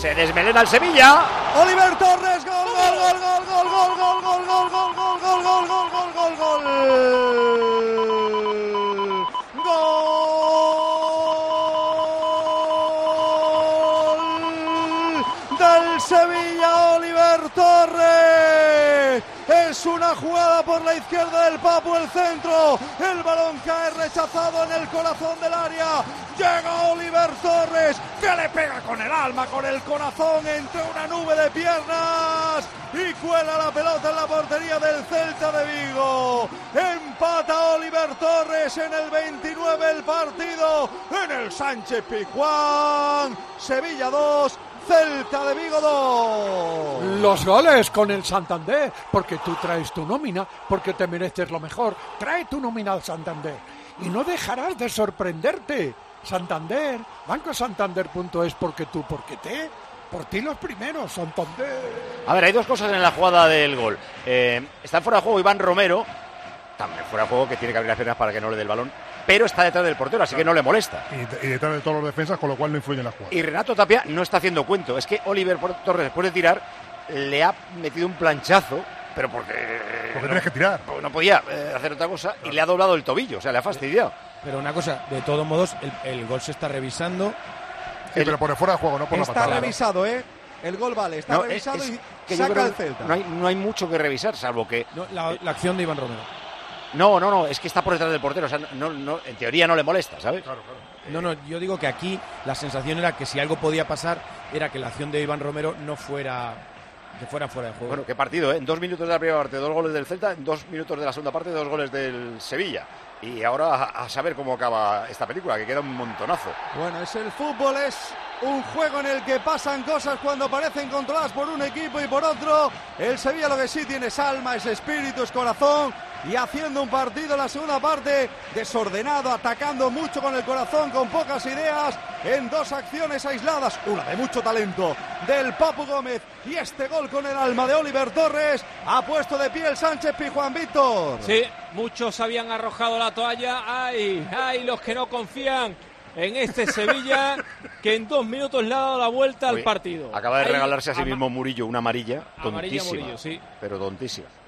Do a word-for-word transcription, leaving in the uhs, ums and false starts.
Se desmelena el Sevilla. Oliver Torres, gol, gol, gol, gol, gol, gol, gol, gol, gol, gol, gol, gol, gol, gol, gol, gol, gol. Gol del Sevilla, Oliver Torres. Es una jugada por la izquierda del Papu, el centro. El balón cae rechazado en el corazón del área. Llega Oliver Torres, que le pega con el alma, con el corazón, entre una nube de piernas y cuela la pelota en la portería del Celta de Vigo. Empata Oliver Torres en el veintinueve el partido en el Sánchez Pizjuán. Sevilla dos, Celta de Vigo dos. Los goles con el Santander, porque tú traes tu nómina, porque te mereces lo mejor. Trae tu nómina al Santander y no dejarás de sorprenderte. Santander, banco santander punto es, porque tú, porque te, por ti los primeros, Santander. A ver, hay dos cosas en la jugada del gol. Eh, está fuera de juego Iván Romero, también fuera de juego, que tiene que abrir las piernas para que no le dé el balón, pero está detrás del portero, así claro, que no le molesta. Y, y detrás de todos los defensas, con lo cual no influye en la jugada. Y Renato Tapia no está haciendo cuento, es que Oliver Torres, después de tirar, le ha metido un planchazo, pero porque... Porque no, tienes que tirar. Porque no podía eh, hacer otra cosa, claro, y le ha doblado el tobillo, o sea, le ha fastidiado. Pero una cosa, de todos modos, el, el gol se está revisando. Sí, el, pero por fuera de juego, no por la patada. Está revisado, ¿eh? El gol vale, está no, revisado es, es y saca el Celta. No hay, no hay mucho que revisar, salvo que... No, la, la acción de Iván Romero. No, no, no, es que está por detrás del portero, o sea, no, no, en teoría no le molesta, ¿sabes? Claro, claro. No, no, yo digo que aquí la sensación era que si algo podía pasar era que la acción de Iván Romero no fuera... que fuera fuera de juego. Bueno, qué partido, ¿eh? En dos minutos de la primera parte, dos goles del Celta, en dos minutos de la segunda parte, dos goles del Sevilla. Y ahora a, a saber cómo acaba esta película, que queda un montonazo. Bueno, es el fútbol, es un juego en el que pasan cosas cuando parecen controladas por un equipo y por otro. El Sevilla lo que sí tiene es alma, es espíritu, es corazón. Y haciendo un partido en la segunda parte desordenado, atacando mucho con el corazón, con pocas ideas, en dos acciones aisladas, una de mucho talento del Papu Gómez y este gol con el alma de Oliver Torres. Ha puesto de pie el Sánchez Pizjuán, Víctor. Sí, muchos habían arrojado la toalla. ¡Ay, ay, los que no confían en este Sevilla, que en dos minutos le ha dado la vuelta Uy, al partido! Acaba de Hay regalarse a sí ama- mismo Murillo una amarilla, tontísima, amarilla Murillo, sí. pero tontísima.